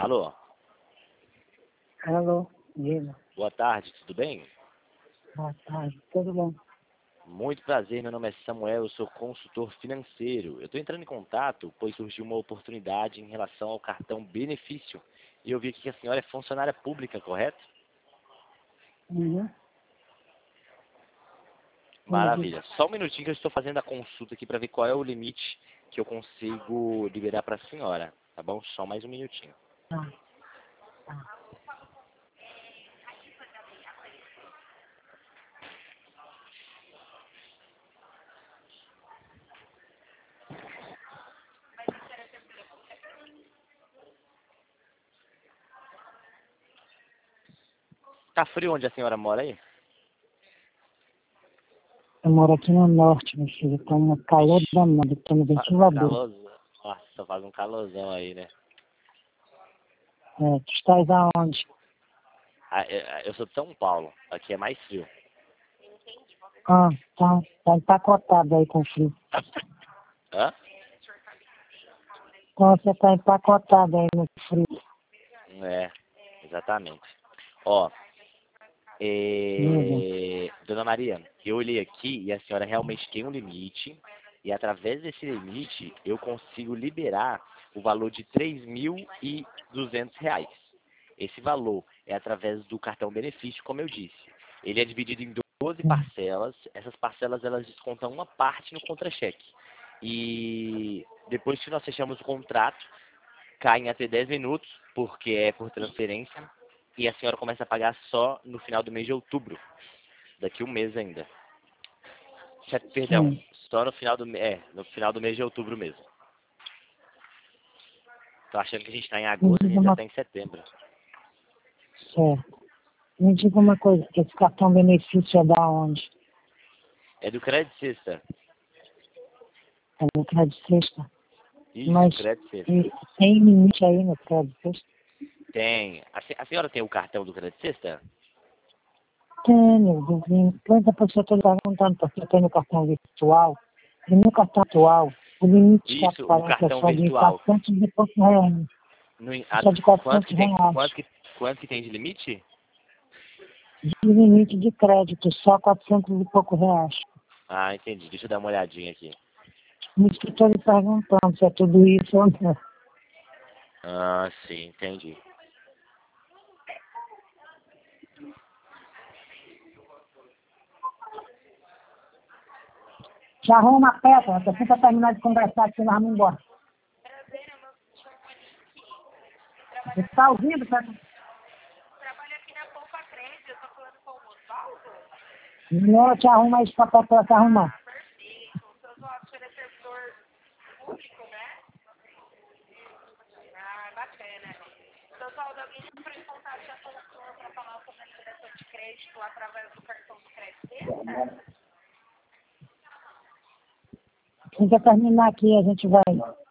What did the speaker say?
Alô? Alô, Diego. Boa tarde, tudo bem? Boa tarde, tudo bom? Muito prazer, meu nome é Samuel, eu sou consultor financeiro. Eu estou entrando em contato, pois surgiu uma oportunidade em relação ao cartão benefício. E eu vi aqui que a senhora é funcionária pública, correto? Uhum. Maravilha. Só um minutinho que eu estou fazendo a consulta aqui para ver qual é o limite que eu consigo liberar para a senhora. Tá bom? Só mais um minutinho. Tá, tá. Tá frio onde a senhora mora aí? Eu moro aqui no norte, meu filho. Tá um calor danado, tô no ventilador. Calorzão. Nossa, faz um calorzão aí, né? É, tu estás aonde? Eu sou de São Paulo. Aqui é mais frio. Ah, tá empacotado aí com frio. Hã? Então você tá empacotado aí no frio. É, exatamente. Ó, Diego. Dona Maria, eu olhei aqui e a senhora realmente tem um limite. E através desse limite eu consigo liberar o valor de R$ 3.200. Esse valor é através do cartão benefício, como eu disse. Ele é dividido em 12 parcelas. Essas parcelas elas descontam uma parte no contra-cheque. E depois que nós fechamos o contrato, cai em até 10 minutos, porque é por transferência. E a senhora começa a pagar só no final do mês de outubro. Daqui um mês ainda. Perdão, Sim. só no final no final do mês de outubro mesmo. Tô achando que a gente tá em Me agosto, a diga gente já uma tá em setembro. certo. Me diga uma coisa, esse cartão benefício é da onde? É do Credit Sister. É no Crédito Sexta? Isso, Mas Credit Sister. tem limite aí no Crédito Sexta? Tem. A senhora tem o cartão do Credit Sister? Tenho, vizinho. Pois depois eu estou perguntando, porque eu tenho cartão virtual. E no cartão atual, o limite que Isso, o aparece é cartão só de virtual. 400 e poucos reais. É só de Quanto 400 que tem? reais. Quanto que tem de limite? De limite de crédito, só 400 e poucos reais. Ah, entendi. Deixa eu dar uma olhadinha aqui. Por isso que estou lhe perguntando se é tudo isso ou não. Ah, sim, entendi. Já arruma a peça, você fica terminar de conversar aqui, nós vamos embora. Você está ouvindo, Peça? Não, eu te arrumo aí para a te arrumar. Fica terminar aqui, a gente vai.